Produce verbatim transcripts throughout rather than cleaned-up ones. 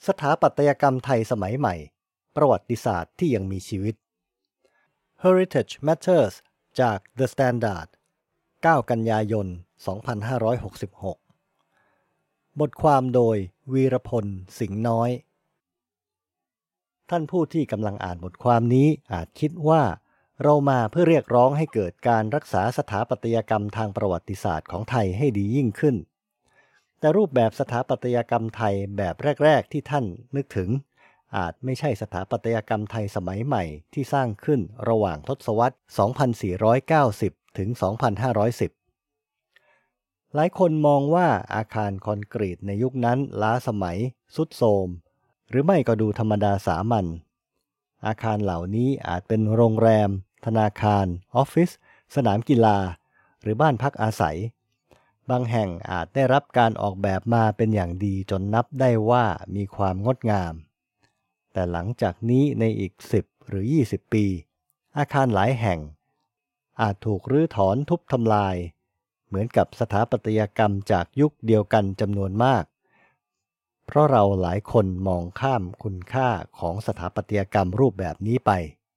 สถาปัตยกรรมไทยสมัยใหม่ประวัติศาสตร์ที่ยังมีชีวิต Heritage Matters จาก The Standard เก้า กันยายน สองพันห้าร้อยหกสิบหก บทความโดยวีรพล สิงห์น้อยท่านผู้ที่กำลังอ่านบทความนี้อาจคิดว่าเรามาเพื่อเรียกร้องให้เกิดการรักษาสถาปัตยกรรมทางประวัติศาสตร์ของไทยให้ดียิ่งขึ้นแต่รูปแบบสถาปัตยกรรมไทยแบบแรกๆที่ท่านนึกถึงอาจไม่ใช่สถาปัตยกรรมไทยสมัยใหม่ที่สร้างขึ้นระหว่างทศวรรษ สองพันสี่ร้อยเก้าสิบ ถึง สองพันห้าร้อยสิบ หลายคนมองว่าอาคารคอนกรีตในยุคนั้นล้าสมัยทรุดโทรมหรือไม่ก็ดูธรรมดาสามัญอาคารเหล่านี้อาจเป็นโรงแรมธนาคารออฟฟิศสนามกีฬาหรือบ้านพักอาศัยบางแห่งอาจได้รับการออกแบบมาเป็นอย่างดีจนนับได้ว่ามีความงดงามแต่หลังจากนี้ในอีกสิบหรือยี่สิบปีอาคารหลายแห่งอาจถูกรื้อถอนทุบทำลายเหมือนกับสถาปัตยกรรมจากยุคเดียวกันจำนวนมากเพราะเราหลายคนมองข้ามคุณค่าของสถาปัตยกรรมรูปแบบนี้ไป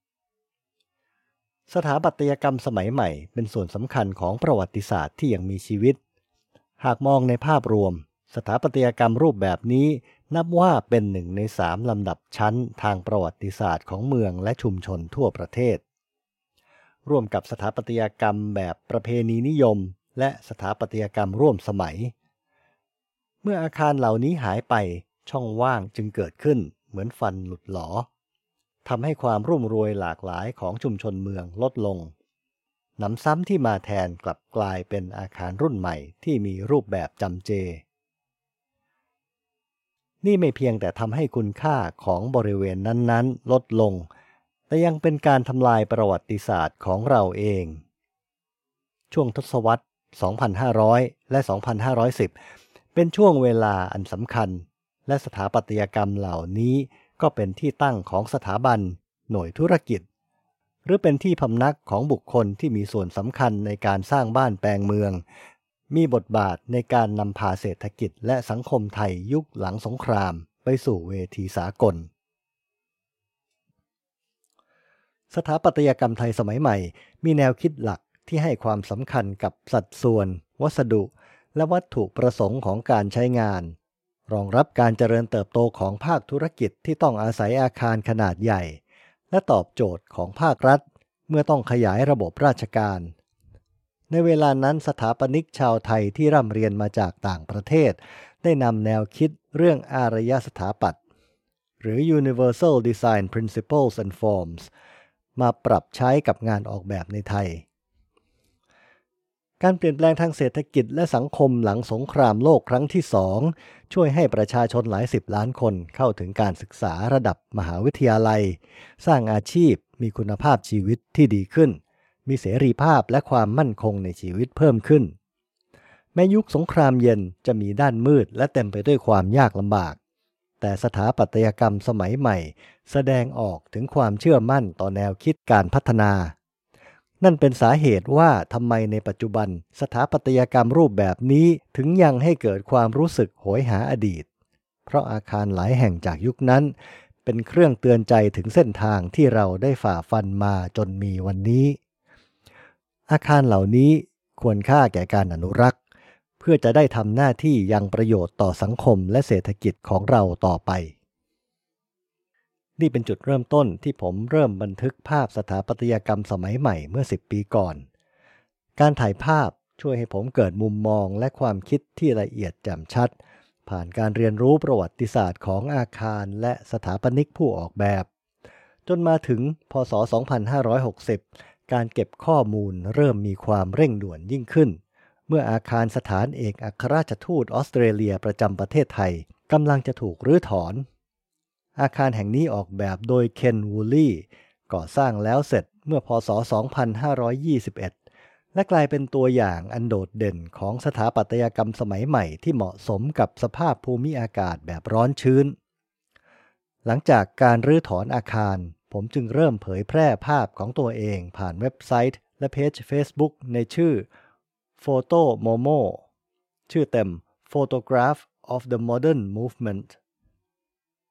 สถาปัตยกรรมสมัยใหม่เป็นส่วนสำคัญของประวัติศาสตร์ที่ยังมีชีวิตหากมองในภาพรวมสถาปัตยกรรมรูปแบบนี้นับว่าเป็นหนึ่งในสามลำดับชั้นทางประวัติศาสตร์ของเมืองและชุมชนทั่วประเทศร่วมกับสถาปัตยกรรมแบบประเพณีนิยมและสถาปัตยกรรมร่วมสมัยเมื่ออาคารเหล่านี้หายไปช่องว่างจึงเกิดขึ้นเหมือนฟันหลุดหลอทำให้ความรุ่มรวยหลากหลายของชุมชนเมืองลดลงหนำซ้ำที่มาแทนกลับกลายเป็นอาคารรุ่นใหม่ที่มีรูปแบบจำเจนี่ไม่เพียงแต่ทำให้คุณค่าของบริเวณนั้นๆลดลงแต่ยังเป็นการทำลายประวัติศาสตร์ของเราเองช่วงทศวรรษ สองพันห้าร้อย และ สองพันห้าร้อยสิบ เป็นช่วงเวลาอันสำคัญและสถาปัตยกรรมเหล่านี้ก็เป็นที่ตั้งของสถาบันหน่วยธุรกิจหรือเป็นที่พำนักของบุคคลที่มีส่วนสำคัญในการสร้างบ้านแปลงเมืองมีบทบาทในการนำพาเศรษฐกิจและสังคมไทยยุคหลังสงครามไปสู่เวทีสากลสถาปัตยกรรมไทยสมัยใหม่มีแนวคิดหลักที่ให้ความสำคัญกับสัดส่วนวัสดุและวัตถุประสงค์ของการใช้งานรองรับการเจริญเติบโตของภาคธุรกิจที่ต้องอาศัยอาคารขนาดใหญ่และตอบโจทย์ของภาครัฐเมื่อต้องขยายระบบราชการในเวลานั้นสถาปนิกชาวไทยที่ร่ำเรียนมาจากต่างประเทศได้นำแนวคิดเรื่องอารยสถาปัตย์หรือ Universal Design Principles and Forms มาปรับใช้กับงานออกแบบในไทยการเปลี่ยนแปลงทางเศรษฐกิจและสังคมหลังสงครามโลกครั้งที่สองช่วยให้ประชาชนหลายสิบล้านคนเข้าถึงการศึกษาระดับมหาวิทยาลัยสร้างอาชีพมีคุณภาพชีวิตที่ดีขึ้นมีเสรีภาพและความมั่นคงในชีวิตเพิ่มขึ้นแม้ยุคสงครามเย็นจะมีด้านมืดและเต็มไปด้วยความยากลำบากแต่สถาปัตยกรรมสมัยใหม่แสดงออกถึงความเชื่อมั่นต่อแนวคิดการพัฒนานั่นเป็นสาเหตุว่าทำไมในปัจจุบันสถาปัตยกรรมรูปแบบนี้ถึงยังให้เกิดความรู้สึกโหยหาอดีตเพราะอาคารหลายแห่งจากยุคนั้นเป็นเครื่องเตือนใจถึงเส้นทางที่เราได้ฝ่าฟันมาจนมีวันนี้อาคารเหล่านี้ควรค่าแก่การอนุรักษ์เพื่อจะได้ทำหน้าที่ยังประโยชน์ต่อสังคมและเศรษฐกิจของเราต่อไปนี่เป็นจุดเริ่มต้นที่ผมเริ่มบันทึกภาพสถาปัตยกรรมสมัยใหม่เมื่อสิบปีก่อนการถ่ายภาพช่วยให้ผมเกิดมุมมองและความคิดที่ละเอียดแจ่มชัดผ่านการเรียนรู้ประวัติศาสตร์ของอาคารและสถาปนิกผู้ออกแบบจนมาถึงพ.ศ. สองพันห้าร้อยหกสิบการเก็บข้อมูลเริ่มมีความเร่งด่วนยิ่งขึ้นเมื่ออาคารสถานเอกอัครราชทูตออสเตรเลียประจำประเทศไทยกำลังจะถูกรื้อถอนอาคารแห่งนี้ออกแบบโดยเคนวูลลี่ก่อสร้างแล้วเสร็จเมื่อพ.ศ. สองพันห้าร้อยยี่สิบเอ็ดและกลายเป็นตัวอย่างอันโดดเด่นของสถาปัตยกรรมสมัยใหม่ที่เหมาะสมกับสภาพภูมิอากาศแบบร้อนชื้นหลังจากการรื้อถอนอาคารผมจึงเริ่มเผยแพร่ภาพของตัวเองผ่านเว็บไซต์และเพจ Facebook ในชื่อ Photo Momo ชื่อเต็ม Photograph of the Modern Movement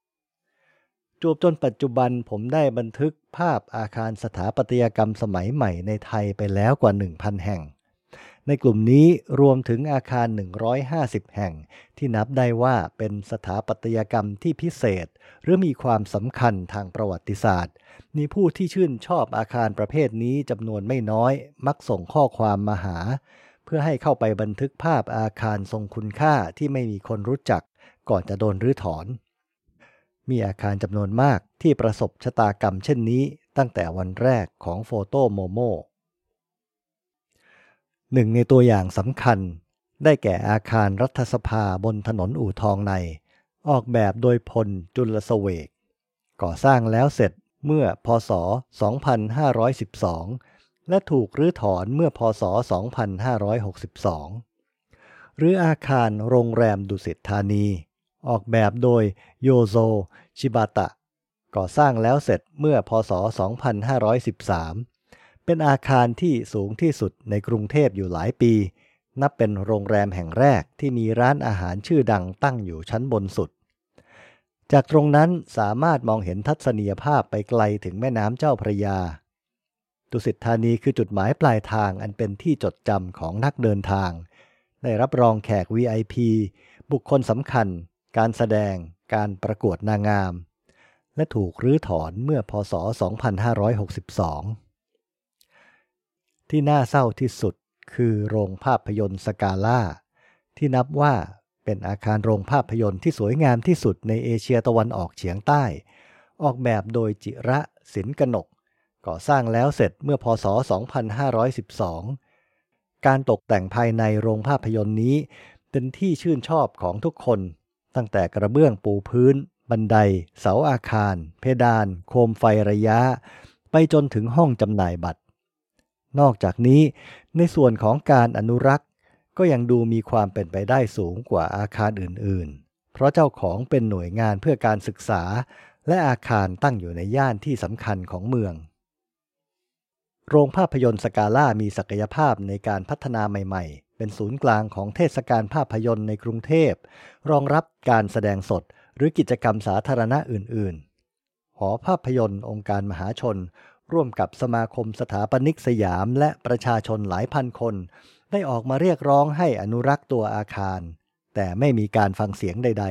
จวบจนปัจจุบันผมได้บันทึกภาพอาคารสถาปัตยกรรมสมัยใหม่ในไทยไปแล้วกว่า หนึ่งพัน แห่งในกลุ่มนี้รวมถึงอาคารหนึ่งร้อยห้าสิบแห่งที่นับได้ว่าเป็นสถาปัตยกรรมที่พิเศษหรือมีความสำคัญทางประวัติศาสตร์มีผู้ที่ชื่นชอบอาคารประเภทนี้จำนวนไม่น้อยมักส่งข้อความมาหาเพื่อให้เข้าไปบันทึกภาพอาคารทรงคุณค่าที่ไม่มีคนรู้จักก่อนจะโดนรื้อถอนมีอาคารจำนวนมากที่ประสบชะตากรรมเช่นนี้ตั้งแต่วันแรกของโฟโต้โมโมหนึ่งในตัวอย่างสำคัญได้แก่อาคารรัฐสภาบนถนนอู่ทองในออกแบบโดยพลจุลเสวกก่อสร้างแล้วเสร็จเมื่อพ.ศ. สองพันห้าร้อยสิบสองและถูกรื้อถอนเมื่อพ.ศ. สองพันห้าร้อยหกสิบสองหรืออาคารโรงแรมดุสิตธานีออกแบบโดยโยโซชิบาตะก่อสร้างแล้วเสร็จเมื่อพ.ศ. สองพันห้าร้อยสิบสามเป็นอาคารที่สูงที่สุดในกรุงเทพอยู่หลายปีนับเป็นโรงแรมแห่งแรกที่มีร้านอาหารชื่อดังตั้งอยู่ชั้นบนสุดจากตรงนั้นสามารถมองเห็นทัศนียภาพไปไกลถึงแม่น้ำเจ้าพระยาดุสิตธานีคือจุดหมายปลายทางอันเป็นที่จดจำของนักเดินทางได้รับรองแขก วี ไอ พี บุคคลสำคัญการแสดงการประกวดนางงามและถูกรื้อถอนเมื่อพ.ศ. สองพันห้าร้อยหกสิบสองที่น่าเศร้าที่สุดคือโรงภาพยนตร์สกาล่าที่นับว่าเป็นอาคารโรงภาพยนตร์ที่สวยงามที่สุดในเอเชียตะวันออกเฉียงใต้ออกแบบโดยจิระศิลป์กนกก่อสร้างแล้วเสร็จเมื่อพ.ศ. สองพันห้าร้อยสิบสองการตกแต่งภายในโรงภาพยนตร์นี้เป็นที่ชื่นชอบของทุกคนตั้งแต่กระเบื้องปูพื้นบันไดเสาอาคารเพดานโคมไฟระยะไปจนถึงห้องจำหน่ายบัตรนอกจากนี้ในส่วนของการอนุรักษ์ก็ยังดูมีความเป็นไปได้สูงกว่าอาคารอื่นๆเพราะเจ้าของเป็นหน่วยงานเพื่อการศึกษาและอาคารตั้งอยู่ในย่านที่สำคัญของเมืองโรงภาพยนตร์สกาล่ามีศักยภาพในการพัฒนาใหม่ๆเป็นศูนย์กลางของเทศกาลภาพยนตร์ในกรุงเทพรองรับการแสดงสดหรือกิจกรรมสาธารณะอื่นๆหอภาพยนตร์องค์การมหาชนร่วมกับสมาคมสถาปนิกสยามและประชาชนหลายพันคนได้ออกมาเรียกร้องให้อนุรักษ์ตัวอาคารแต่ไม่มีการฟังเสียงใด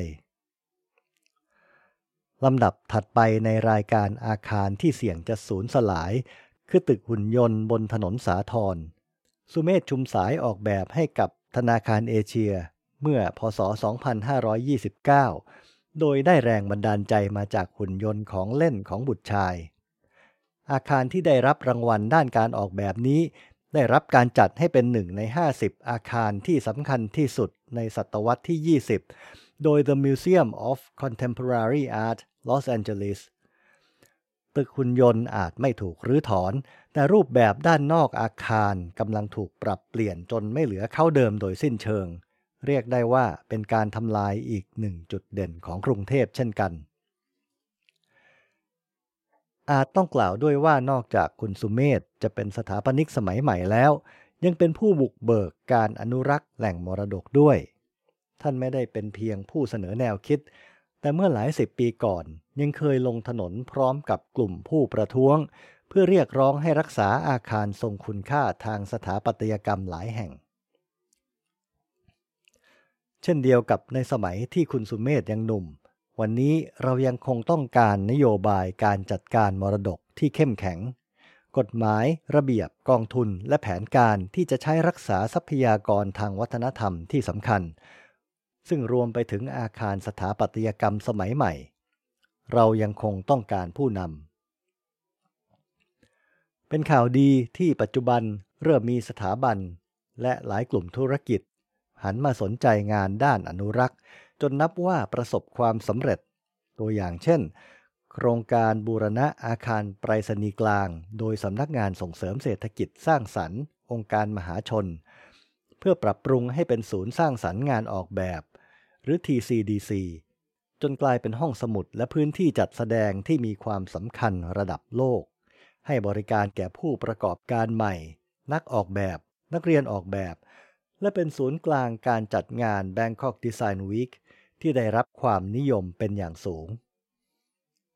ๆลำดับถัดไปในรายการอาคารที่เสี่ยงจะสูญสลายคือตึกหุ่นยนต์บนถนนสาทรสุเมธชุมสายออกแบบให้กับธนาคารเอเชียเมื่อพ.ศ. สองพันห้าร้อยยี่สิบเก้าโดยได้แรงบันดาลใจมาจากหุ่นยนต์ของเล่นของบุตรชายอาคารที่ได้รับรางวัลด้านการออกแบบนี้ได้รับการจัดให้เป็นหนึ่งในห้าสิบอาคารที่สำคัญที่สุดในศตวรรษที่ยี่สิบโดย The Museum of Contemporary Art Los Angeles ตึกหุ่นยนต์อาจไม่ถูกรื้อถอนแต่รูปแบบด้านนอกอาคารกำลังถูกปรับเปลี่ยนจนไม่เหลือเข้าเดิมโดยสิ้นเชิงเรียกได้ว่าเป็นการทำลายอีกหนึ่งจุดเด่นของกรุงเทพเช่นกันอาจต้องกล่าวด้วยว่านอกจากคุณสุเมธจะเป็นสถาปนิกสมัยใหม่แล้วยังเป็นผู้บุกเบิกการอนุรักษ์แหล่งมรดกด้วยท่านไม่ได้เป็นเพียงผู้เสนอแนวคิดแต่เมื่อหลายสิบปีก่อนยังเคยลงถนนพร้อมกับกลุ่มผู้ประท้วงเพื่อเรียกร้องให้รักษาอาคารทรงคุณค่าทางสถาปัตยกรรมหลายแห่งเช่นเดียวกับในสมัยที่คุณสุเมธยังหนุ่มวันนี้เรายังคงต้องการนโยบายการจัดการมรดกที่เข้มแข็งกฎหมายระเบียบกองทุนและแผนการที่จะใช้รักษาทรัพยากรทางวัฒนธรรมที่สำคัญซึ่งรวมไปถึงอาคารสถาปัตยกรรมสมัยใหม่เรายังคงต้องการผู้นำเป็นข่าวดีที่ปัจจุบันเริ่มมีสถาบันและหลายกลุ่มธุรกิจหันมาสนใจงานด้านอนุรักษ์จนนับว่าประสบความสำเร็จตัวอย่างเช่นโครงการบูรณะอาคารไปรษณีย์กลางโดยสำนักงานส่งเสริมเศรษฐกิจสร้างสรรค์องค์การมหาชนเพื่อปรับปรุงให้เป็นศูนย์สร้างสรรค์งานออกแบบหรือ ที ซี ดี ซี จนกลายเป็นห้องสมุดและพื้นที่จัดแสดงที่มีความสำคัญระดับโลกให้บริการแก่ผู้ประกอบการใหม่นักออกแบบนักเรียนออกแบบและเป็นศูนย์กลางการจัดงาน Bangkok Design Week ที่ได้รับความนิยมเป็นอย่างสูง ที่ได้รับความนิยมเป็นอย่างสูง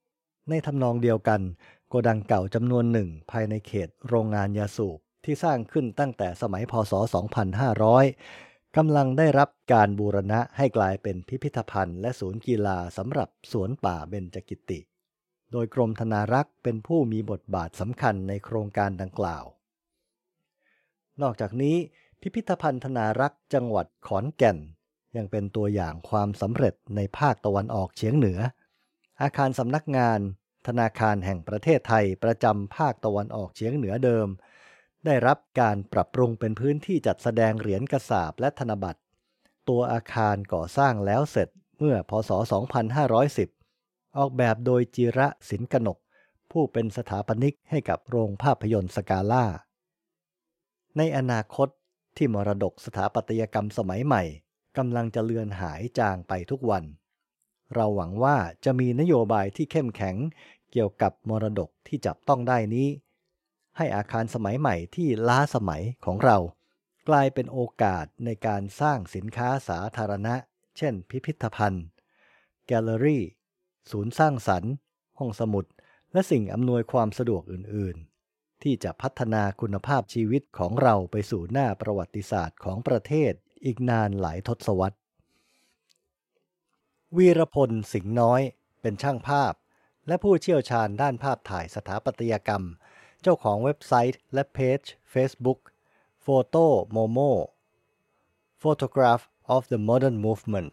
ในทำนองเดียวกันโกดังเก่าจำนวนหนึ่งภายในเขตโรงงานยาสูบที่สร้างขึ้นตั้งแต่สมัยพ.ศ. สองพันห้าร้อยกำลังได้รับการบูรณะให้กลายเป็นพิพิธภัณฑ์และศูนย์กีฬาสำหรับสวนป่าเบญจกิติ โดยกรมธนารักษ์เป็นผู้มีบทบาทสำคัญในโครงการดังกล่าวนอกจากนี้พิพิธภัณฑ์ธนารักษ์จังหวัดขอนแก่นยังเป็นตัวอย่างความสำเร็จในภาคตะวันออกเฉียงเหนืออาคารสำนักงานธนาคารแห่งประเทศไทยประจำภาคตะวันออกเฉียงเหนือเดิมได้รับการปรับปรุงเป็นพื้นที่จัดแสดงเหรียญกระสาบและธนบัตรตัวอาคารก่อสร้างแล้วเสร็จเมื่อพ.ศ. สองพันห้าร้อยสิบออกแบบโดยจิระสินกนกผู้เป็นสถาปนิกให้กับโรงภาพยนตร์สกาล่าในอนาคตที่มรดกสถาปัตยกรรมสมัยใหม่กำลังจะเลือนหายจางไปทุกวันเราหวังว่าจะมีนโยบายที่เข้มแข็งเกี่ยวกับมรดกที่จับต้องได้นี้ให้อาคารสมัยใหม่ที่ล้าสมัยของเรากลายเป็นโอกาสในการสร้างสินค้าสาธารณะเช่นพิพิธภัณฑ์แกลเลอรี่ศูนย์สร้างสรรค์ห้องสมุดและสิ่งอำนวยความสะดวกอื่นๆที่จะพัฒนาคุณภาพชีวิตของเราไปสู่หน้าประวัติศาสตร์ของประเทศอีกนานหลายทศวรรษวีรพลสิงห์น้อยเป็นช่างภาพและผู้เชี่ยวชาญด้านภาพถ่ายสถาปัตยกรรมเจ้าของเว็บไซต์และเพจ Facebook Photo Momo Photograph of the Modern Movement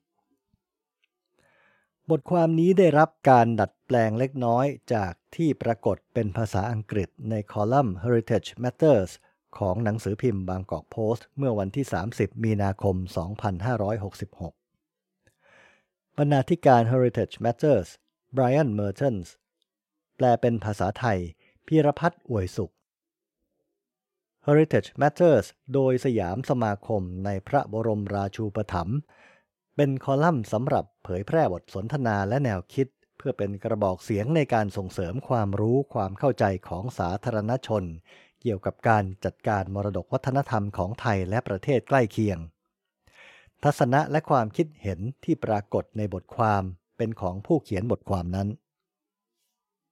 บทความนี้ได้รับการดัดแปลงเล็กน้อยจากที่ปรากฏเป็นภาษาอังกฤษในคอลัมน์ Heritage Matters ของหนังสือพิมพ์บางกอกโพสต์เมื่อวันที่สามสิบมีนาคมสองพันห้าร้อยหกสิบหกบรรณาธิการ Heritage Matters Brian Mertens แปลเป็นภาษาไทยพีรพัฒน์อวยสุข Heritage Matters โดยสยามสมาคมในพระบรมราชูปถัมภ์เป็นคอลัมน์สำหรับเผยแพร่บทสนทนาและแนวคิดเพื่อเป็นกระบอกเสียงในการส่งเสริมความรู้ความเข้าใจของสาธารณชนเกี่ยวกับการจัดการมรดกวัฒนธรรมของไทยและประเทศใกล้เคียงทัศนะและความคิดเห็นที่ปรากฏในบทความเป็นของผู้เขียนบทความนั้น